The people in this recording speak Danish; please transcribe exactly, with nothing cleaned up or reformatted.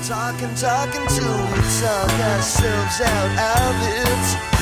Talking, talking till we talk ourselves out of it.